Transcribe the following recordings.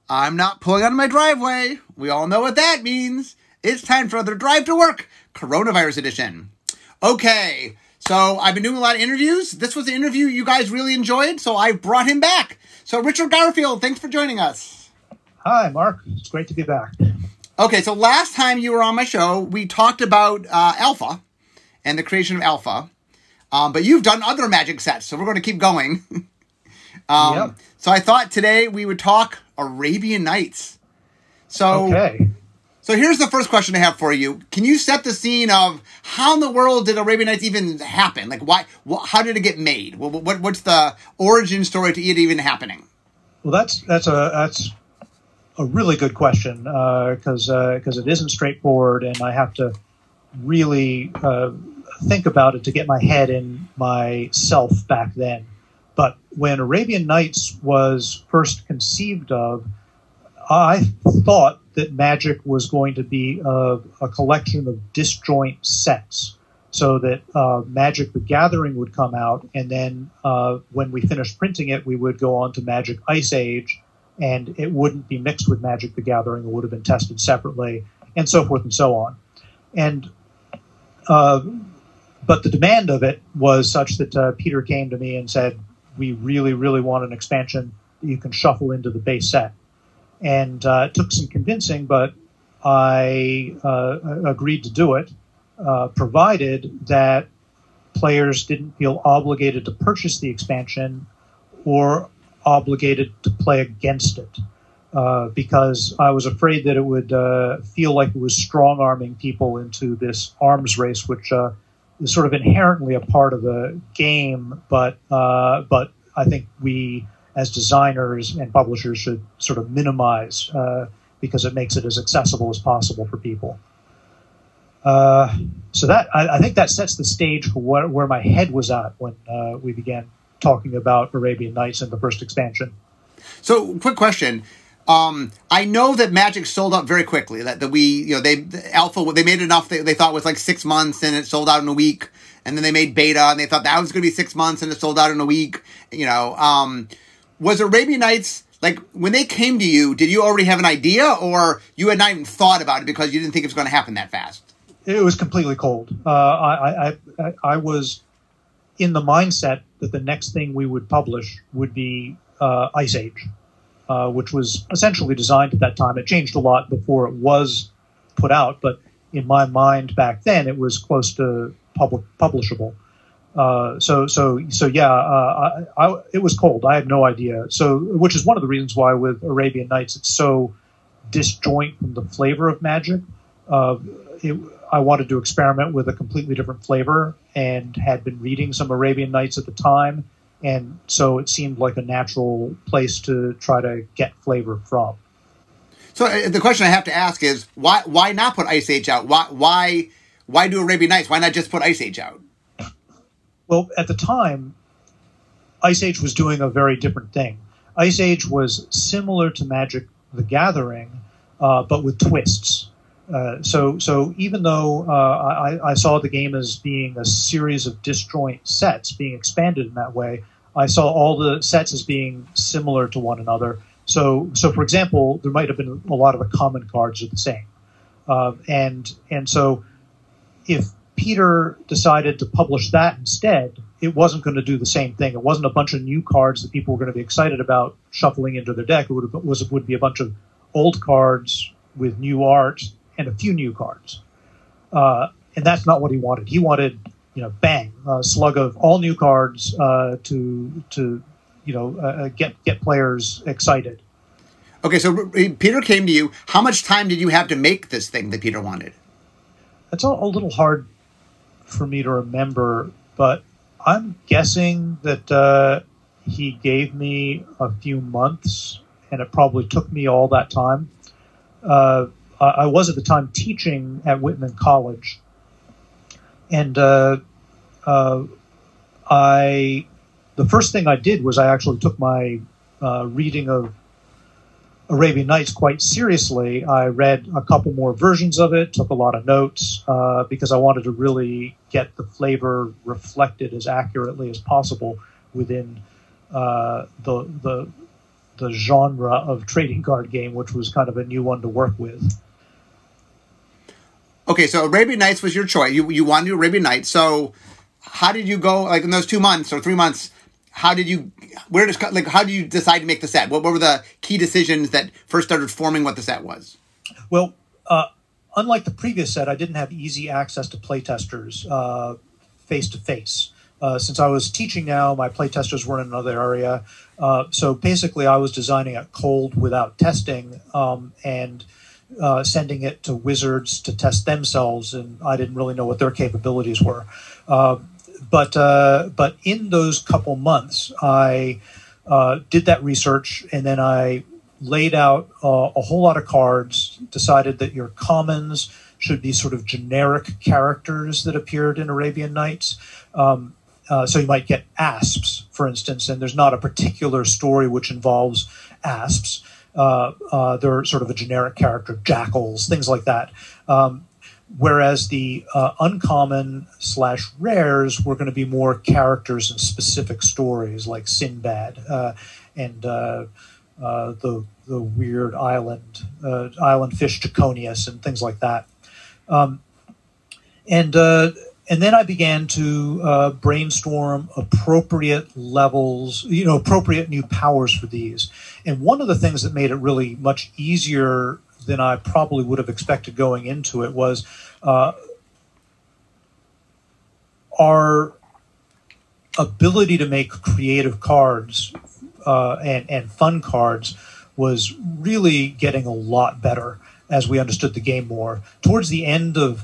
I'm not pulling out of my driveway. We all know what that means. It's time for another Drive to Work, Coronavirus Edition. Okay, so I've been doing a lot of interviews. This was an interview you guys really enjoyed, so I brought him back. So Richard Garfield, thanks for joining us. Hi, Mark. It's great to be back. Okay, so last time you were on my show, we talked about Alpha and the creation of Alpha. But you've done other Magic sets, so we're going to keep going. Yep. So I thought today we would talk Arabian Nights. Okay. So here's the first question I have for you. Can you set the scene of how in the world did Arabian Nights even happen? Like, why? How did it get made? What's the origin story to it even happening? Well, that's a really good question because it isn't straightforward, and I have to really think about it to get my head in myself back then. But when Arabian Nights was first conceived of, I thought that Magic was going to be a collection of disjoint sets, so that Magic the Gathering would come out, and then when we finished printing it, we would go on to Magic Ice Age, and it wouldn't be mixed with Magic the Gathering. It would have been tested separately, and so forth and so on. And but the demand of it was such that Peter came to me and said, we really, really want an expansion that you can shuffle into the base set. And it took some convincing, but I agreed to do it, provided that players didn't feel obligated to purchase the expansion or obligated to play against it, because I was afraid that it would feel like it was strong-arming people into this arms race, which is sort of inherently a part of the game, but I think we, as designers and publishers, should sort of minimize because it makes it as accessible as possible for people. So that I think that sets the stage for where my head was at when we began talking about Arabian Nights and the first expansion. So, quick question. I know that Magic sold out very quickly. Alpha, they made enough they thought was like 6 months, and it sold out in a week. And then they made Beta, and they thought that was going to be 6 months, and it sold out in a week. Was Arabian Nights, like, when they came to you, did you already have an idea, or you had not even thought about it because you didn't think it was going to happen that fast? It was completely cold. I was in the mindset that the next thing we would publish would be Ice Age, which was essentially designed at that time. It changed a lot before it was put out, but in my mind back then, it was close to publishable. It was cold. I had no idea. Which is one of the reasons why with Arabian Nights it's so disjoint from the flavor of Magic. I wanted to experiment with a completely different flavor, and had been reading some Arabian Nights at the time, and so it seemed like a natural place to try to get flavor from. So the question I have to ask is, why not put Ice Age out? Why do Arabian Nights? Why not just put Ice Age out? Well, at the time, Ice Age was doing a very different thing. Ice Age was similar to Magic the Gathering, but with twists. So even though I saw the game as being a series of disjoint sets being expanded in that way, I saw all the sets as being similar to one another. So for example, there might have been a lot of the common cards are the same. And so if Peter decided to publish that instead, it wasn't going to do the same thing. It wasn't a bunch of new cards that people were going to be excited about shuffling into their deck. It would be a bunch of old cards with new art and a few new cards. And that's not what he wanted. He wanted, bang, a slug of all new cards to get players excited. Okay, so Peter came to you. How much time did you have to make this thing that Peter wanted? It's a little hard for me to remember, but I'm guessing that he gave me a few months, and it probably took me all that time. I was at the time teaching at Whitman College, and the first thing I did was I actually took my reading of Arabian Nights quite seriously. I read a couple more versions of it, took a lot of notes, because I wanted to really get the flavor reflected as accurately as possible within the the genre of trading card game, which was kind of a new one to work with. Okay, so Arabian Nights was your choice. You wanted to do Arabian Nights. So how did you go, like in those 2 months or 3 months, how did you decide to make the set? What were the key decisions that first started forming what the set was? Well, unlike the previous set, I didn't have easy access to playtesters face-to-face. Since I was teaching now, my playtesters were in another area. So basically, I was designing it cold without testing and sending it to wizards to test themselves, and I didn't really know what their capabilities were. But in those couple months, I did that research, and then I laid out a whole lot of cards, decided that your commons should be sort of generic characters that appeared in Arabian Nights. So you might get asps, for instance, and there's not a particular story which involves asps. They're sort of a generic character, jackals, things like that. Whereas the uncommon / rares were going to be more characters in specific stories, like Sinbad and the weird island fish Jaconius and things like that. And then I began to brainstorm appropriate levels, appropriate new powers for these. And one of the things that made it really much easier than I probably would have expected going into it was our ability to make creative cards and fun cards was really getting a lot better as we understood the game more. Towards the end of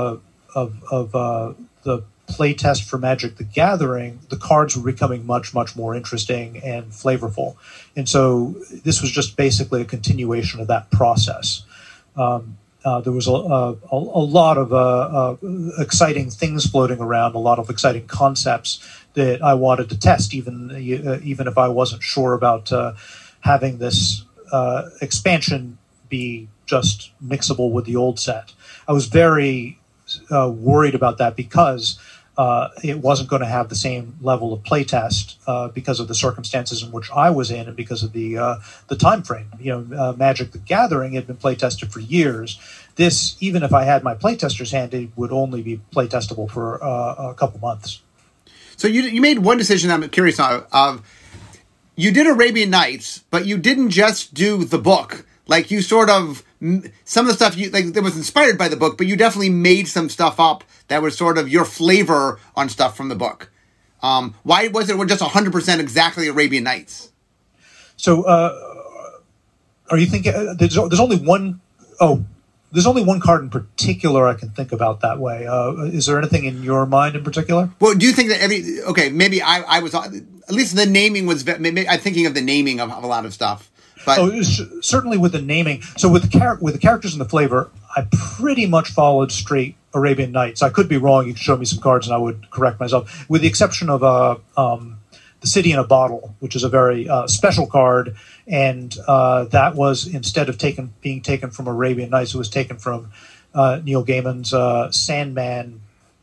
the playtest for Magic the Gathering, the cards were becoming much, much more interesting and flavorful. And so this was just basically a continuation of that process. There was a lot of exciting things floating around, a lot of exciting concepts that I wanted to test, even if I wasn't sure about having this expansion be just mixable with the old set. I was very worried about that because it wasn't going to have the same level of playtest because of the circumstances in which I was in and because of the time frame. Magic the Gathering had been playtested for years. This, even if I had my playtesters handy, would only be playtestable for a couple months. So you made one decision I'm curious of. You did Arabian Nights, but you didn't just do the book. Like you sort of, some of the stuff that was inspired by the book, but you definitely made some stuff up that was sort of your flavor on stuff from the book. Why was it just 100% exactly Arabian Nights? So, are you thinking there's only one? There's only one card in particular I can think about that way. Is there anything in your mind in particular? Well, do you think that maybe I was, at least the naming was, maybe I'm thinking of the naming of a lot of stuff. But certainly with the naming. So with the characters and the flavor, I pretty much followed straight Arabian Nights. I could be wrong. You could show me some cards and I would correct myself. With the exception of the City in a Bottle, which is a very special card. And that was, instead of being taken from Arabian Nights, it was taken from Neil Gaiman's Sandman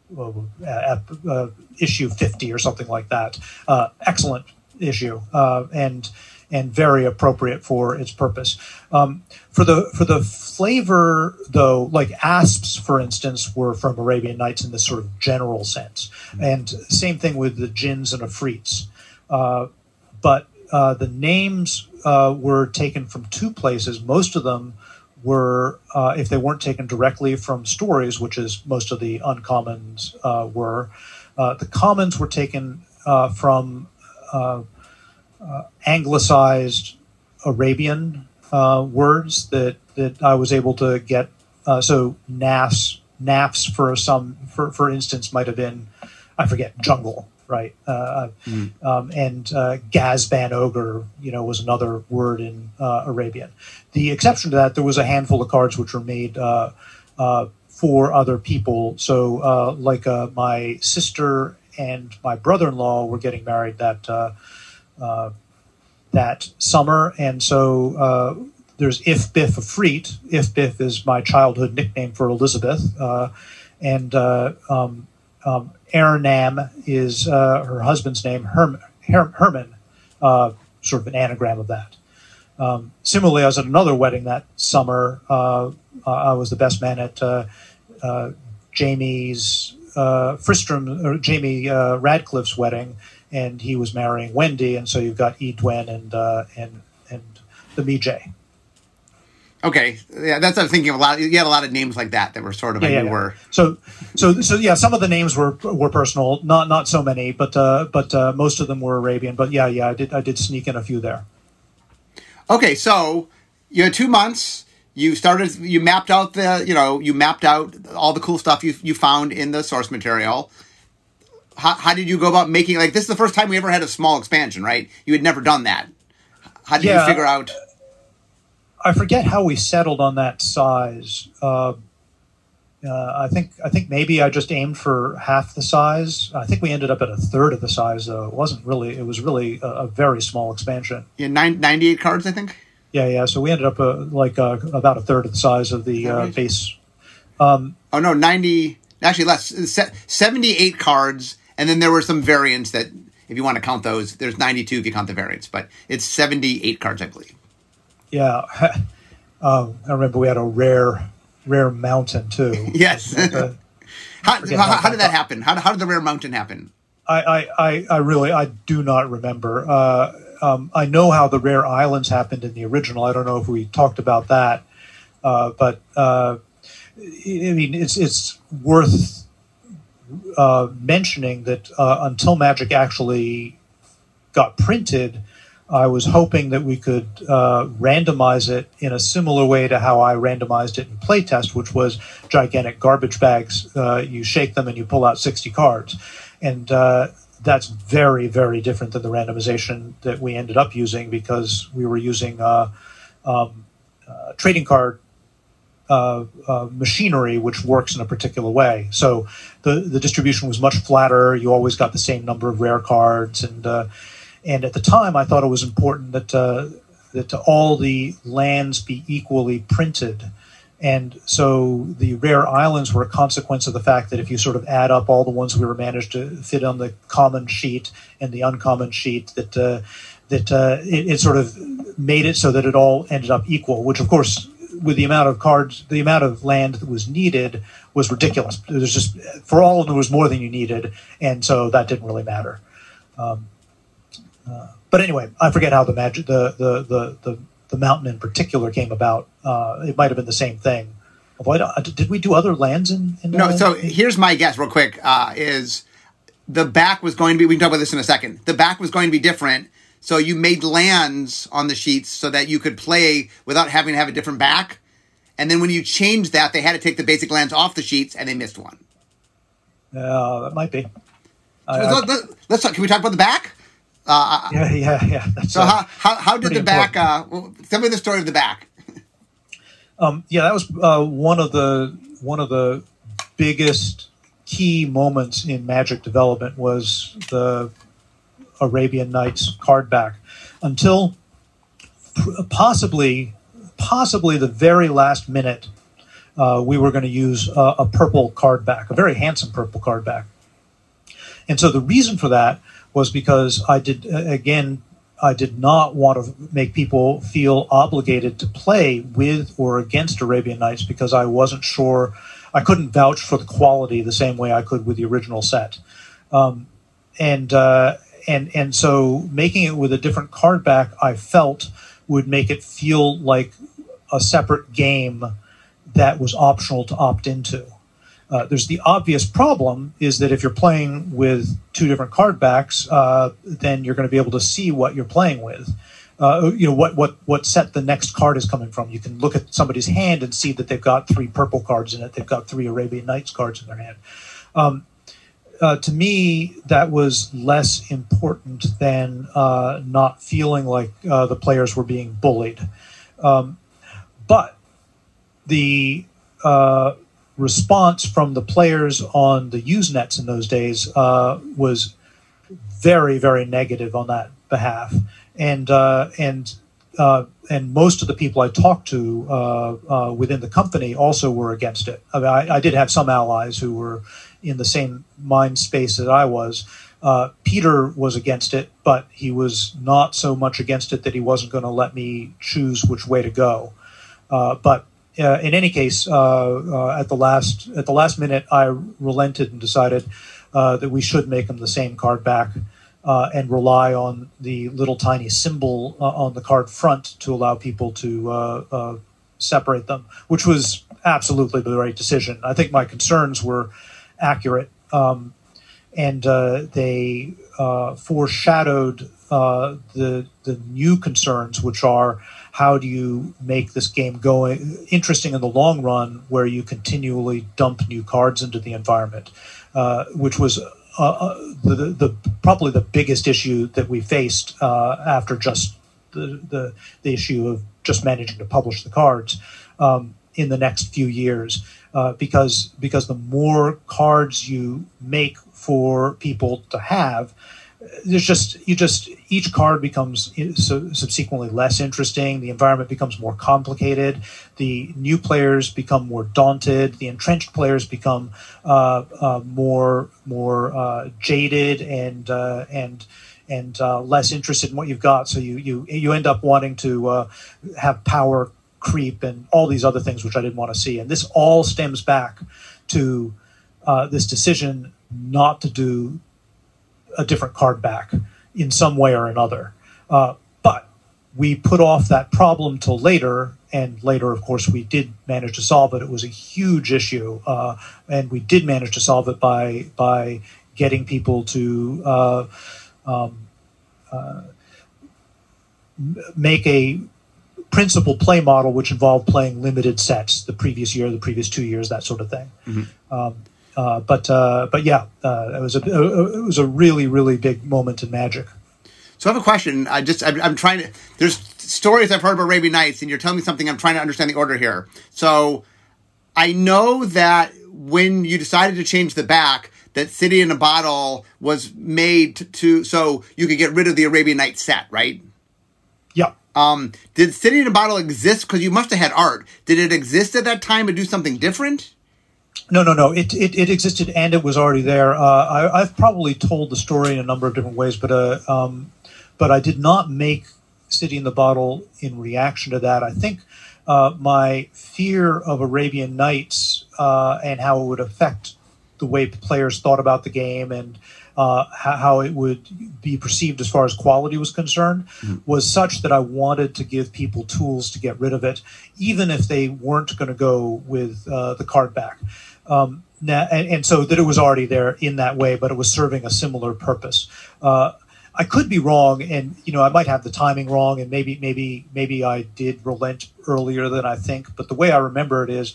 issue 50 or something like that. Excellent issue. And very appropriate for its purpose. For the flavor, though, like asps, for instance, were from Arabian Nights in this sort of general sense. And same thing with the jinns and afrits. But the names were taken from two places. Most of them were, if they weren't taken directly from stories, which is most of the uncommons were, the commons were taken from anglicized Arabian words that I was able to get. So nafs for instance might have been, I forget, jungle, right? And Gazban ogre, was another word in Arabian. The exception to that, there was a handful of cards which were made for other people. So like my sister and my brother-in-law were getting married that summer, and so there's If Biff Afreet. If Biff is my childhood nickname for Elizabeth, and Ernam is her husband's name, Herman, sort of an anagram of that. Similarly, I was at another wedding that summer. I was the best man at Jamie's Fristrom, or Jamie Radcliffe's wedding, and he was marrying Wendy, and so you've got Edwin and the Mijay. Okay, yeah, that's what I'm thinking of. You had a lot of names like that were sort of were. So yeah, some of the names were personal, not so many, but most of them were Arabian. But yeah, I did sneak in a few there. Okay, so you had 2 months. You mapped out all the cool stuff you found in the source material. How did you go about making, like, this is the first time we ever had a small expansion, right? You had never done that. How did you figure out? I forget how we settled on that size. I think maybe I just aimed for half the size. I think we ended up at a third of the size, though. It was really a very small expansion. Yeah, 98 cards, I think. Yeah. So we ended up about a third of the size of the right? base. 90. Actually, less. 78 cards, and then there were some variants that, if you want to count those, there's 92 if you count the variants, but it's 78 cards, I believe. Yeah, I remember we had a rare mountain too. Yes. How did that happen? How did the rare mountain happen? I do not remember. I know how the rare islands happened in the original. I don't know if we talked about that, but I mean, it's worth mentioning that until Magic actually got printed, I was hoping that we could randomize it in a similar way to how I randomized it in playtest, which was gigantic garbage bags. You shake them and you pull out 60 cards. And that's very, very different than the randomization that we ended up using, because we were using trading card machinery, which works in a particular way. So the distribution was much flatter. You always got the same number of rare cards, and at the time, I thought it was important that all the lands be equally printed. And so the rare islands were a consequence of the fact that if you sort of add up all the ones we were managed to fit on the common sheet and the uncommon sheet, that it sort of made it so that it all ended up equal, which, of course, with the amount of cards, the amount of land that was needed was ridiculous. It was just, for all of them, there was more than you needed, and so that didn't really matter. But anyway, I forget how the mountain in particular came about. It might have been the same thing. Did we do other lands in No, so here's my guess real quick, is the back was going to be, we can talk about this in a second, the back was going to be different, so you made lands on the sheets so that you could play without having to have a different back, and then when you changed that, they had to take the basic lands off the sheets, and they missed one. That might be. Let's talk, can we talk about the back? Yeah. So how did the back? Tell me the story of the back. That was one of the biggest key moments in Magic development was the Arabian Nights card back. Until possibly the very last minute, we were going to use a purple card back, a very handsome purple card back. And so the reason for that was because I did not want to make people feel obligated to play with or against Arabian Nights, because I wasn't sure, I couldn't vouch for the quality the same way I could with the original set. And so making it with a different card back, I felt would make it feel like a separate game that was optional to opt into. There's the obvious problem is that if you're playing with two different card backs, then you're going to be able to see what you're playing with. What set the next card is coming from. You can look at somebody's hand and see that they've got 3 purple cards in it. They've got 3 Arabian Nights cards in their hand. To me, that was less important than not feeling like the players were being bullied. But the response from the players on the Usenets in those days was very, very negative on that behalf, and most of the people I talked to within the company also were against it. I did have some allies who were in the same mind space that I was, Peter was against it, but he was not so much against it that he wasn't going to let me choose which way to go. But in any case, at the last minute, I relented and decided that we should make them the same card back and rely on the little tiny symbol on the card front to allow people to separate them, which was absolutely the right decision. I think my concerns were accurate, and they foreshadowed the new concerns, which are how do you make this game interesting in the long run, where you dump new cards into the environment, which was probably the biggest issue that we faced after just the issue of just managing to publish the cards in the next few years, because the more cards you make for people to have, each card becomes subsequently less interesting. The environment becomes more complicated. The new players become more daunted. The entrenched players become more jaded and less interested in what you've got. So you end up wanting to have power creep and all these other things which I didn't want to see. And this all stems back to this decision not to do a different card back in some way or another. But we put off that problem till later, and later, of course, we did manage to solve it. It was a huge issue, and we did manage to solve it by getting people to make a principal play model which involved playing limited sets the previous year, the previous 2 years, that sort of thing. Mm-hmm. But yeah, it was a really, really big moment in Magic. So I have a question. I'm trying to. There's stories I've heard about Arabian Nights, and you're telling me something. I'm trying to understand the order here. So I know that when you decided to change the back, that City in a Bottle was made so you could get rid of the Arabian Nights set, right? Yeah. Did City in a Bottle exist? Because you must have had art. Did it exist at that time and do something different? No. It existed and it was already there. I've probably told the story in a number of different ways, but I did not make City in the Bottle in reaction to that. I think my fear of Arabian Nights and how it would affect the way players thought about the game and how it would be perceived as far as quality was concerned was such that I wanted to give people tools to get rid of it, even if they weren't going to go with the card back. And so that it was already there in that way, but it was serving a similar purpose. I could be wrong, and I might have the timing wrong, and maybe I did relent earlier than I think. But the way I remember it is,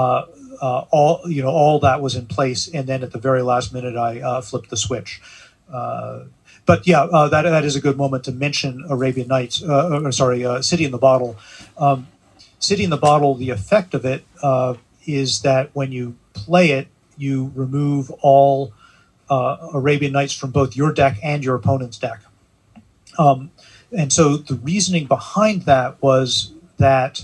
all that was in place, and then at the very last minute, I flipped the switch. But yeah, that is a good moment to mention Arabian Nights. City in the Bottle. City in the Bottle. The effect of it is that when you play it, you remove all Arabian Nights from both your deck and your opponent's deck. And so the reasoning behind that was that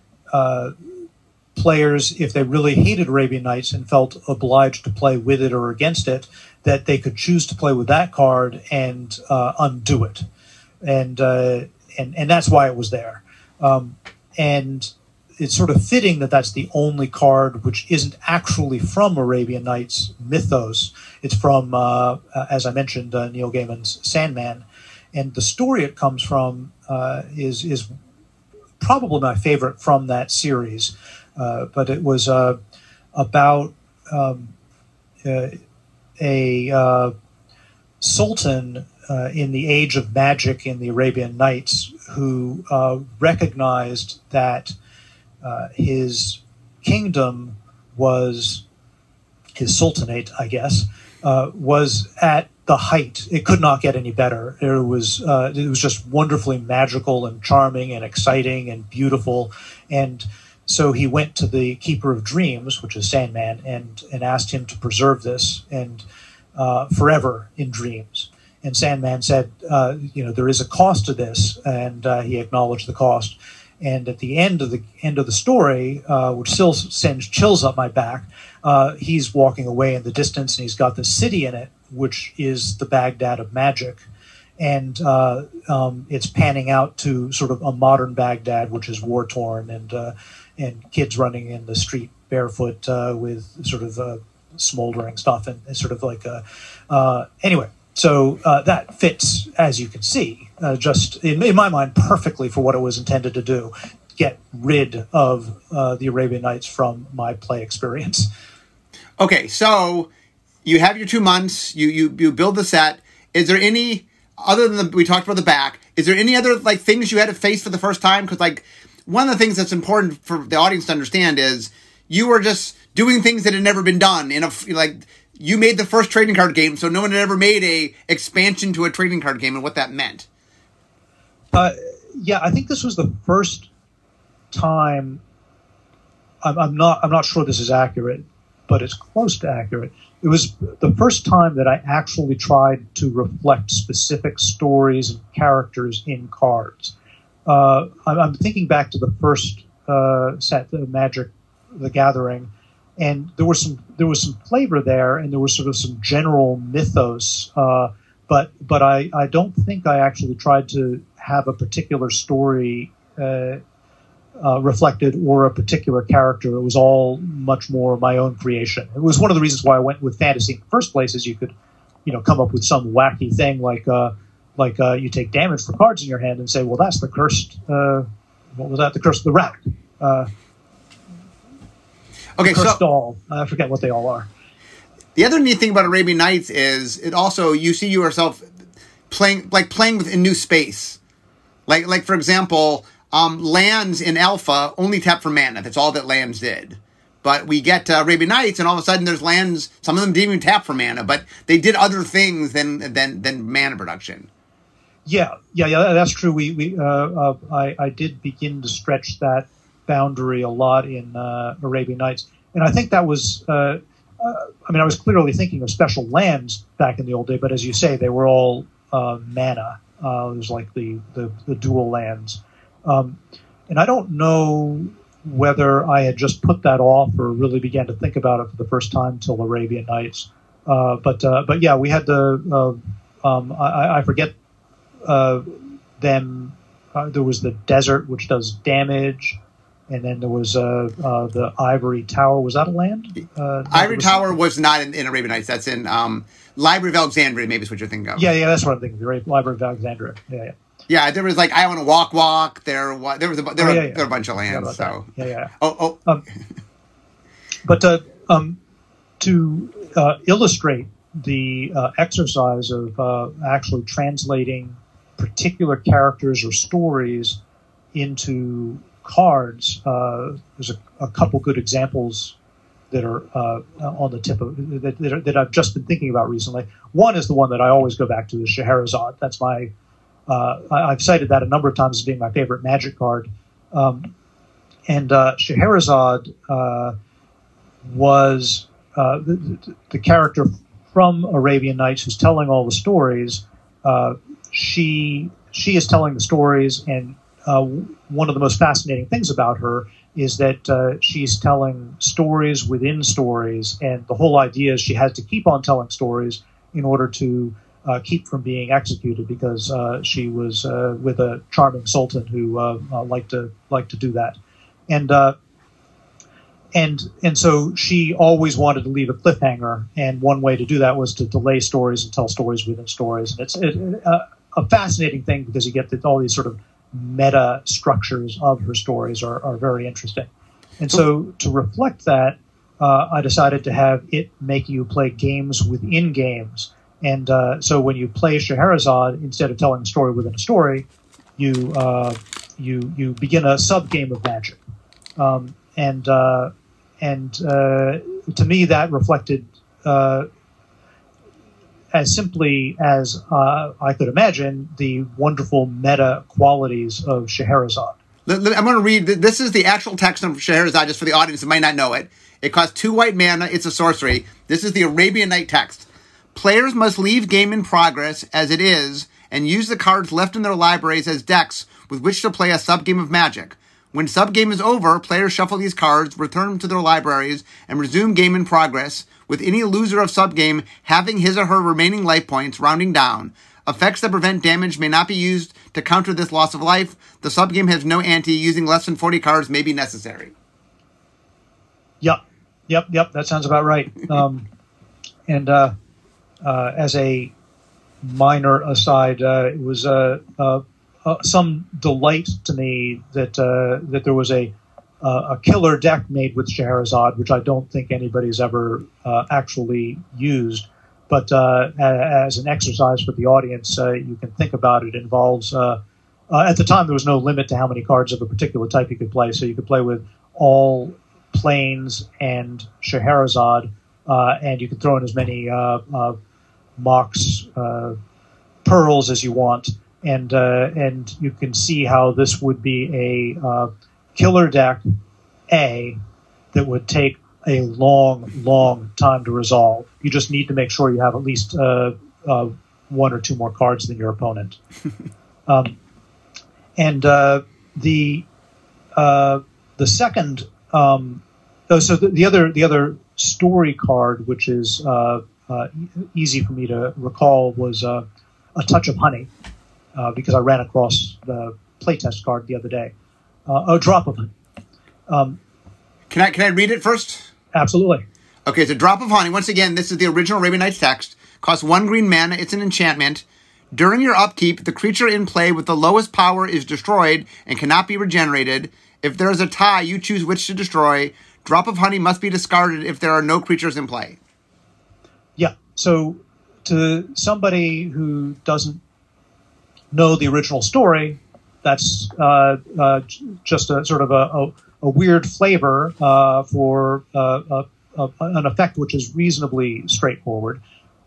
players, if they really hated Arabian Nights and felt obliged to play with it or against it, that they could choose to play with that card and undo it. And that's why it was there. And it's sort of fitting that that's the only card which isn't actually from Arabian Nights mythos. It's from, as I mentioned, Neil Gaiman's Sandman. And the story it comes from is probably my favorite from that series. But it was about a sultan in the age of magic in the Arabian Nights who recognized that his kingdom was, his sultanate, I guess, was at the height. It could not get any better. It was just wonderfully magical and charming and exciting and beautiful. And so he went to the Keeper of Dreams, which is Sandman, and asked him to preserve this and forever in dreams. And Sandman said, there is a cost to this, and he acknowledged the cost. And at the end of the story, which still sends chills up my back, he's walking away in the distance, and he's got the city in it which is the Baghdad of magic. And it's panning out to sort of a modern Baghdad, which is war-torn, and kids running in the street barefoot with sort of smoldering stuff, and sort of like anyway. So that fits, as you can see, just in my mind, perfectly for what it was intended to do: get rid of the Arabian Nights from my play experience. Okay, so you have your 2 months. You build the set. Is there any, other than we talked about the back, is there any other like things you had to face for the first time? Because like one of the things that's important for the audience to understand is you were just doing things that had never been done you made the first trading card game, so no one had ever made a expansion to a trading card game and what that meant. Yeah, I think this was the first time. I'm not sure this is accurate, but it's close to accurate. It was the first time that I actually tried to reflect specific stories and characters in cards. I'm thinking back to the first set, the Magic: The Gathering, and there was some flavor there, and there was sort of some general mythos. But I don't think I actually tried to have a particular story reflected or a particular character. It was all much more my own creation. It was one of the reasons why I went with fantasy in the first place, is you could, come up with some wacky thing like you take damage for cards in your hand and say, well, that's the cursed. What was that? The curse of the rat. Okay, so doll. I forget what they all are. The other neat thing about Arabian Nights is it also, you see yourself playing within new space. Like for example, lands in Alpha only tap for mana. That's all that lands did. But we get to Arabian Nights, and all of a sudden there's lands. Some of them didn't even tap for mana, but they did other things than mana production. Yeah, that's true. I did begin to stretch that boundary a lot in Arabian Nights, and I think that was. I was clearly thinking of special lands back in the old day, but as you say, they were all mana. It was like the dual lands, and I don't know whether I had just put that off or really began to think about it for the first time till Arabian Nights. But yeah, we had the I forget them. There was the desert, which does damage. And then there was the Ivory Tower. Was that a land? Ivory Tower was not in Arabian Nights. That's in Library of Alexandria, maybe is what you're thinking of. Yeah, that's what I'm thinking. The Library of Alexandria. Yeah. Yeah, there was like I Want to Walk. There were a bunch of lands. So yeah. But to illustrate the exercise of actually translating particular characters or stories into cards, there's a couple good examples that are on the tip of that I've just been thinking about recently. One is the one that I always go back to, is Scheherazade. That's my I've cited that a number of times as being my favorite Magic card. And Scheherazade was the character from Arabian Nights who's telling all the stories. She is telling the stories, and one of the most fascinating things about her is that she's telling stories within stories, and the whole idea is she has to keep on telling stories in order to keep from being executed, because she was with a charming sultan who liked to do that, and so she always wanted to leave a cliffhanger, and one way to do that was to delay stories and tell stories within stories, and it's a fascinating thing because you get all these sort of meta structures of her stories are very interesting. And so to reflect that, I decided to have it make you play games within games. And so when you play Scheherazade, instead of telling a story within a story, you begin a sub-game of Magic. And to me, that reflected as simply as I could imagine the wonderful meta qualities of Scheherazade. I'm going to read. This is the actual text of Scheherazade, just for the audience that might not know it. It costs 2 white mana. It's a sorcery. This is the Arabian Night text. Players must leave game in progress as it is and use the cards left in their libraries as decks with which to play a sub-game of Magic. When sub-game is over, players shuffle these cards, return them to their libraries, and resume game in progress, with any loser of subgame having his or her remaining life points rounding down. Effects that prevent damage may not be used to counter this loss of life. The subgame has no ante. Using less than 40 cards may be necessary. Yep. That sounds about right. And as a minor aside, it was some delight to me that there was a killer deck made with Scheherazade, which I don't think anybody's ever actually used. But as an exercise for the audience, you can think about it. It involves, at the time, there was no limit to how many cards of a particular type you could play. So you could play with all planes and Scheherazade, and you could throw in as many Mox pearls as you want. And you can see how this would be a killer deck, that would take a long time to resolve. You just need to make sure you have at least one or two more cards than your opponent. The second, the other story card, which is easy for me to recall, was A Touch of Honey, because I ran across the playtest card the other day. A Drop of Honey. Can I read it first? Absolutely. Okay, it's A Drop of Honey. Once again, this is the original Arabian Nights text. Costs 1 green mana. It's an enchantment. During your upkeep, the creature in play with the lowest power is destroyed and cannot be regenerated. If there is a tie, you choose which to destroy. Drop of Honey must be discarded if there are no creatures in play. Yeah, so to somebody who doesn't know the original story, that's just a sort of a weird flavor for an effect which is reasonably straightforward.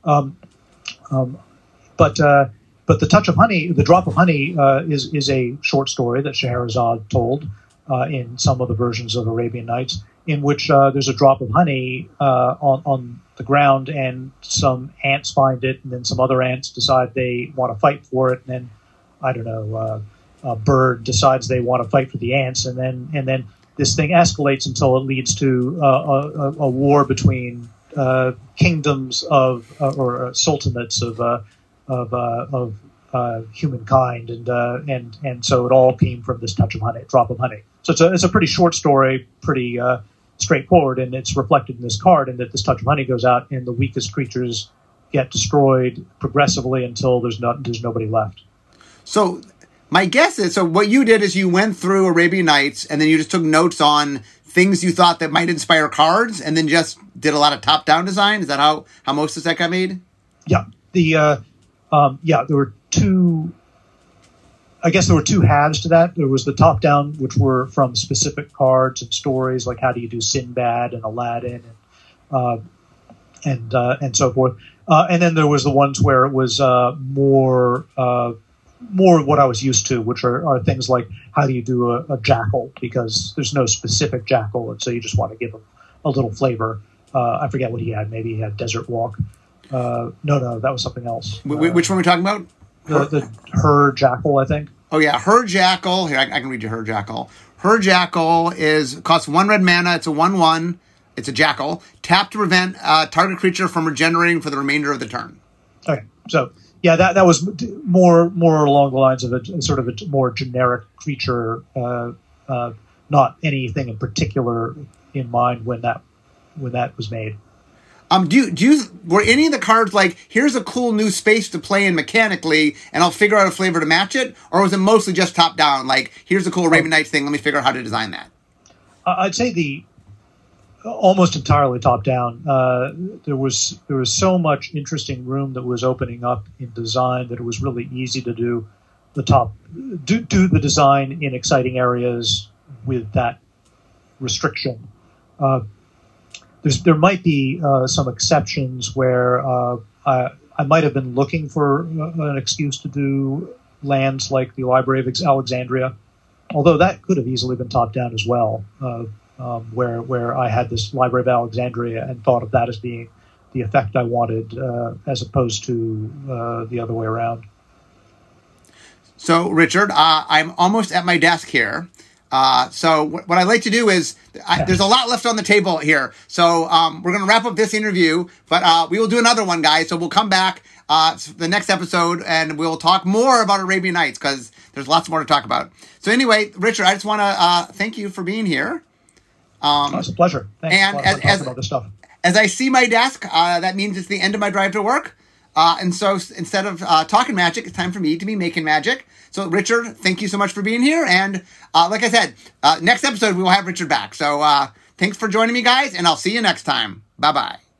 But the Touch of Honey, the Drop of Honey, is a short story that Scheherazade told in some of the versions of Arabian Nights, in which there's a drop of honey on the ground, and some ants find it, and then some other ants decide they want to fight for it, and then I don't know, a bird decides they want to fight for the ants, and then this thing escalates until it leads to a war between kingdoms of or sultanates of humankind, and so it all came from this touch of honey, drop of honey. So it's a pretty short story, pretty straightforward, and it's reflected in this card, in that this touch of honey goes out, and the weakest creatures get destroyed progressively until there's nobody left. So my guess is, so what you did is you went through Arabian Nights, and then you just took notes on things you thought that might inspire cards, and then just did a lot of top-down design. Is that how most of this got made? Yeah. There were two. I guess there were two halves to that. There was the top-down, which were from specific cards and stories, like how do you do Sinbad and Aladdin, and so forth. And then there was the ones where it was more what I was used to, which are things like how do you do a jackal, because there's no specific jackal, and so you just want to give him a little flavor. I forget what he had. Maybe he had Desert Walk. No, that was something else. Which one are we talking about? The Her Jackal, I think. Oh yeah, Her Jackal. Here, I can read you Her Jackal. Her Jackal costs 1 red mana. It's a 1/1. It's a jackal. Tap to prevent target creature from regenerating for the remainder of the turn. Okay, so yeah, that was more along the lines of a sort of a more generic creature, not anything in particular in mind when that was made. Were any of the cards like, here's a cool new space to play in mechanically, and I'll figure out a flavor to match it? Or was it mostly just top down, like, here's a cool Arabian Nights thing, let me figure out how to design that? I'd say almost entirely top down. There was so much interesting room that was opening up in design that it was really easy to do the design in exciting areas with that restriction. There might be some exceptions where I might have been looking for an excuse to do lands like the Library of Alexandria, although that could have easily been top down as well, where I had this Library of Alexandria and thought of that as being the effect I wanted, as opposed to the other way around. So, Richard, I'm almost at my desk here. So what I'd like to do is, there's a lot left on the table here. So we're going to wrap up this interview, but we will do another one, guys. So we'll come back the next episode, and we'll talk more about Arabian Nights, because there's lots more to talk about. So anyway, Richard, I just want to thank you for being here. It's a pleasure. Thanks and for talking about this stuff. As I see my desk, that means it's the end of my drive to work. And so instead of talking magic, it's time for me to be making magic. So, Richard, thank you so much for being here. And like I said, next episode, we will have Richard back. So thanks for joining me, guys, and I'll see you next time. Bye-bye.